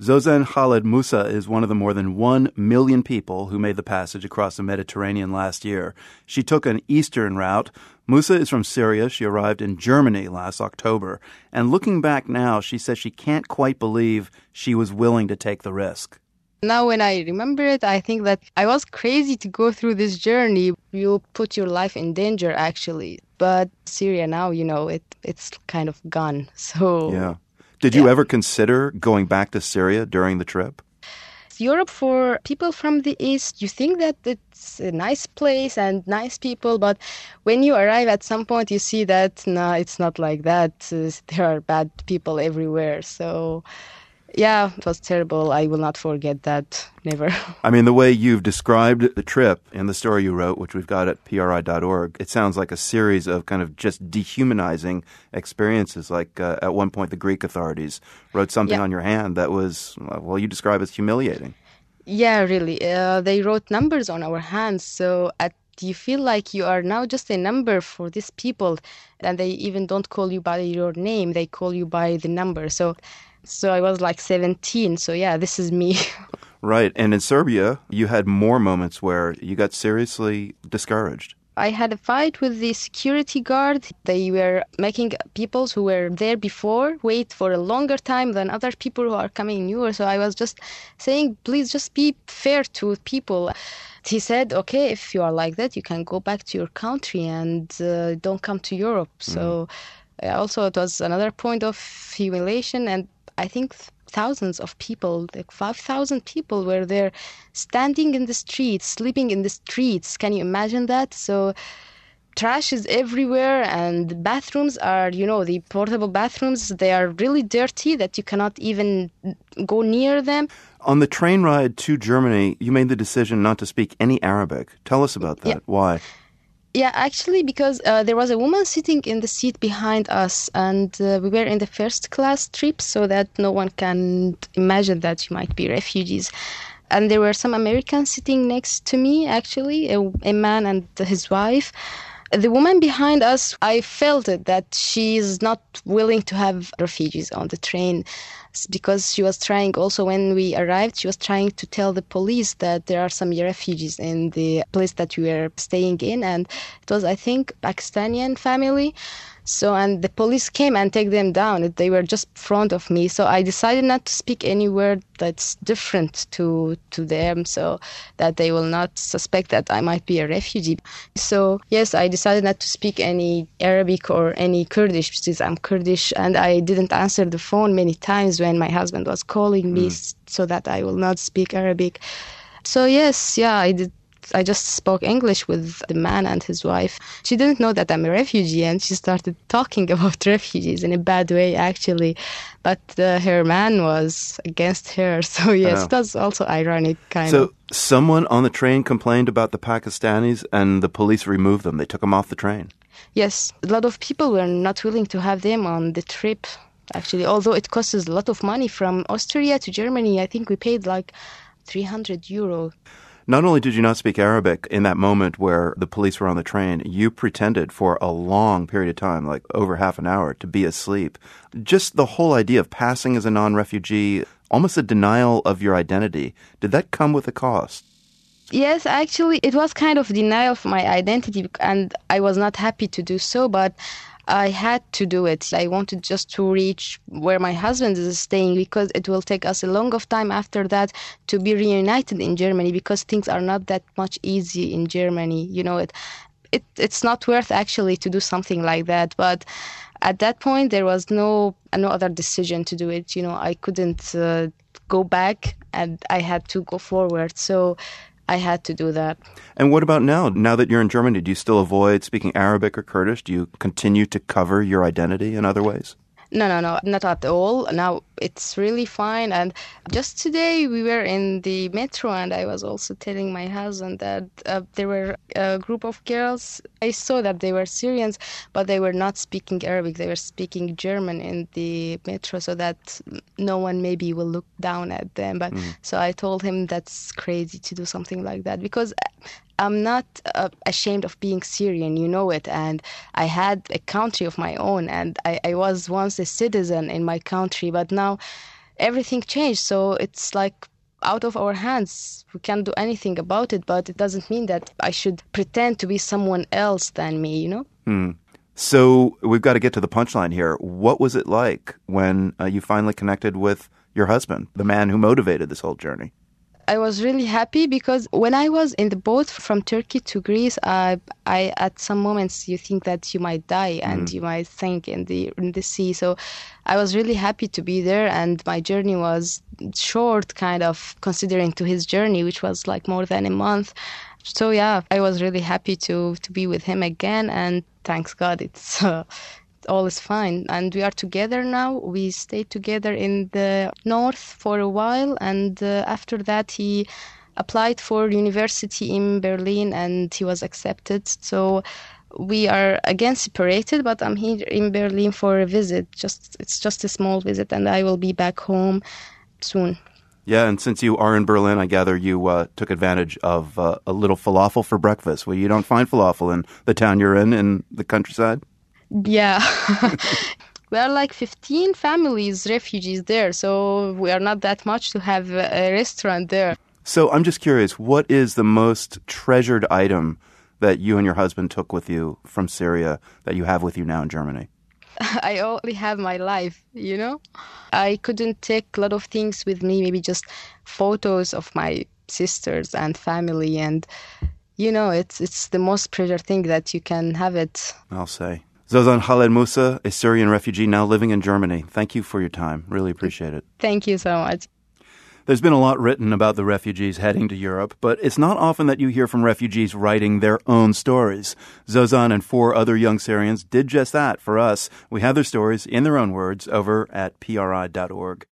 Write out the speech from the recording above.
Zozan Khaled Musa is one of the more than 1 million people who made the passage across the Mediterranean last year. She took an eastern route. Musa is from Syria. She arrived in Germany last October. And looking back now, she says she can't quite believe she was willing to take the risk. Now when I remember it, I think that I was crazy to go through this journey. You put your life in danger, actually. But Syria now, it's kind of gone. So yeah. Did you ever consider going back to Syria during the trip? Europe, for people from the East, you think that it's a nice place and nice people, but when you arrive at some point, you see that, no, it's not like that. There are bad people everywhere. So, yeah, it was terrible. I will not forget that, never. I mean, the way you've described the trip in the story you wrote, which we've got at PRI.org, it sounds like a series of kind of just dehumanizing experiences. Like at one point, the Greek authorities wrote something on your hand that was, well, you describe as humiliating. Yeah, really. They wrote numbers on our hands. So you feel like you are now just a number for these people. And they even don't call you by your name. They call you by the number. So I was like 17. So yeah, this is me. Right. And in Serbia, you had more moments where you got seriously discouraged. I had a fight with the security guard. They were making people who were there before wait for a longer time than other people who are coming newer. So I was just saying, please just be fair to people. He said, okay, if you are like that, you can go back to your country and don't come to Europe. So also it was another point of humiliation. And I think thousands of people, like 5,000 people were there standing in the streets, sleeping in the streets. Can you imagine that? So trash is everywhere and bathrooms are, the portable bathrooms, they are really dirty that you cannot even go near them. On the train ride to Germany, you made the decision not to speak any Arabic. Tell us about that. Yeah. Why? Yeah, actually, because there was a woman sitting in the seat behind us, and we were in the first class trip, so that no one can imagine that you might be refugees. And there were some Americans sitting next to me, actually, a man and his wife. The woman behind us, I felt it, that she is not willing to have refugees on the train, because she was trying also, when we arrived, she was trying to tell the police that there are some refugees in the place that we were staying in. And it was, I think, Pakistani family. So, and the police came and take them down. They were just in front of me. So I decided not to speak any word that's different to them, so that they will not suspect that I might be a refugee. So, yes, I decided not to speak any Arabic or any Kurdish, because I'm Kurdish, and I didn't answer the phone many times when my husband was calling me, so that I will not speak Arabic. So, yes, I did. I just spoke English with the man and his wife. She didn't know that I'm a refugee, and she started talking about refugees in a bad way, actually. But her man was against her. So, yes, it was also ironic, kind of. So someone on the train complained about the Pakistanis, and the police removed them. They took them off the train. Yes, a lot of people were not willing to have them on the trip, actually. Although it costs us a lot of money from Austria to Germany. I think we paid like €300. Not only did you not speak Arabic in that moment where the police were on the train, you pretended for a long period of time, like over half an hour, to be asleep. Just the whole idea of passing as a non-refugee, almost a denial of your identity, did that come with a cost? Yes, actually, it was kind of denial of my identity, and I was not happy to do so, but I had to do it. I wanted just to reach where my husband is staying, because it will take us a long of time after that to be reunited in Germany, because things are not that much easy in Germany. It's not worth actually to do something like that. But at that point, there was no other decision to do it. I couldn't go back, and I had to go forward. So I had to do that. And what about now? Now that you're in Germany, do you still avoid speaking Arabic or Kurdish? Do you continue to cover your identity in other ways? No, not at all. Now it's really fine. And just today we were in the metro, and I was also telling my husband that there were a group of girls. I saw that they were Syrians, but they were not speaking Arabic. They were speaking German in the metro, so that no one maybe will look down at them. But so I told him that's crazy to do something like that, because I'm not ashamed of being Syrian, you know it, and I had a country of my own, and I was once a citizen in my country, but now everything changed. So it's like out of our hands. We can't do anything about it, but it doesn't mean that I should pretend to be someone else than me, you know? So we've got to get to the punchline here. What was it like when you finally connected with your husband, the man who motivated this whole journey? I was really happy because when I was in the boat from Turkey to Greece, I at some moments you think that you might die and you might sink in the sea. So I was really happy to be there, and my journey was short, kind of considering to his journey, which was like more than a month. So yeah, I was really happy to be with him again, and thanks God, it's all is fine. And we are together now. We stayed together in the north for a while, and after that he applied for university in Berlin and he was accepted. So we are again separated, but I'm here in Berlin for a visit. It's just a small visit, and I will be back home soon. Yeah, and since you are in Berlin, I gather you took advantage of a little falafel for breakfast. Well, you don't find falafel in the town you're in the countryside? Yeah. We are like 15 families, refugees there, so we are not that much to have a restaurant there. So I'm just curious, what is the most treasured item that you and your husband took with you from Syria that you have with you now in Germany? I only have my life, you know? I couldn't take a lot of things with me, maybe just photos of my sisters and family, and, you know, it's the most treasured thing that you can have it. I'll say. Zozan Khaled Musa, a Syrian refugee now living in Germany. Thank you for your time. Really appreciate it. Thank you so much. There's been a lot written about the refugees heading to Europe, but it's not often that you hear from refugees writing their own stories. Zozan and 4 other young Syrians did just that for us. We have their stories in their own words over at PRI.org.